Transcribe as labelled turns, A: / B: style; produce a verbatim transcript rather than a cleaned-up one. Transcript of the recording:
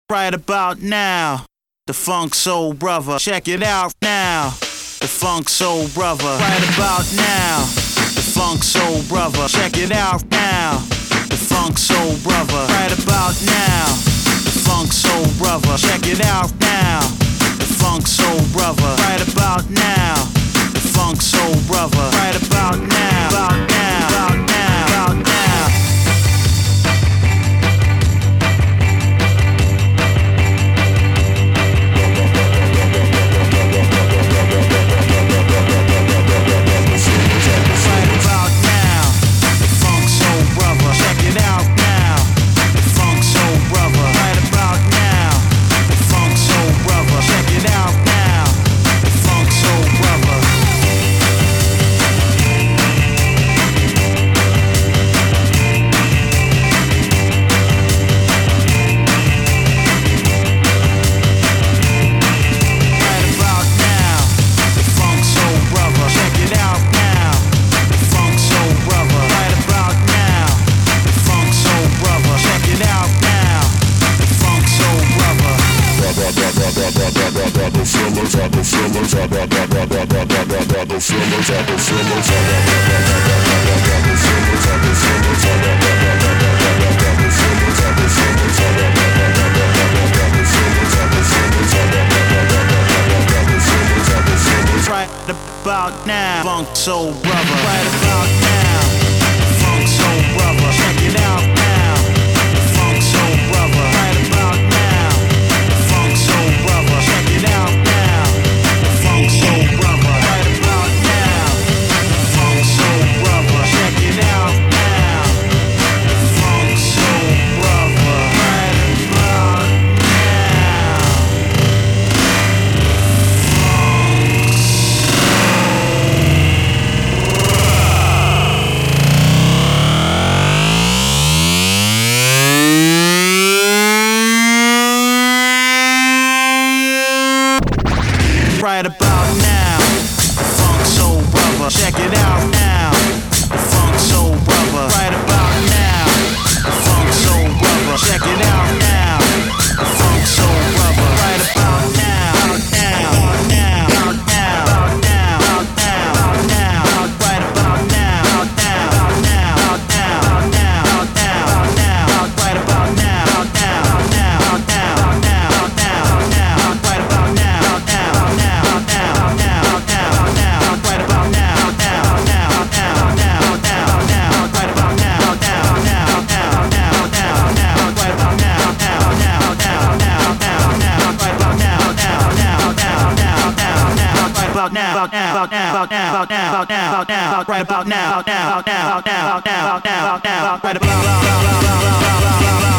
A: right about now. The Funk Soul Brother, check it out now. The Funk Soul Brother, right about now. The Funk Soul Brother, check it out now. The Funk Soul Brother, right about now. The Funk Soul Brother, check it out now. The Funk Soul Brother, right about now. The Funk Soul Brother, right about now. About now, about now, about now. About now, Funk Soul Brother, right about now. Funk Soul Brother, check it out now. Funk Soul Brother, right about now. Funk Soul Brother, check it out now. Funk Soul Brother, right about now. Funk Soul Brother, check it out now. Funk Soul Brother, right about now. Right about now, Funk Soul Brother, check it out now. Funk Soul Brother, right about now. Funk Soul Brother, check it out now. Funk Soul Brother, right about now. Now, now, now, now, now, now, now, right about now. Now, now, now, now, now, now, right about now. Now, now, now, now, now, now, right about now. Now, now, now, now, now, now, right about now. Now, now, now, now, now, now, right about now. Now, now, now, now, now, now, right about now. Now, now, now, now, now, now, right about now. Now, now, now, now, now, now, right about now. About now, about now, about now, about now, about now, about now, right about now. Now, now, now, now, now, now, right about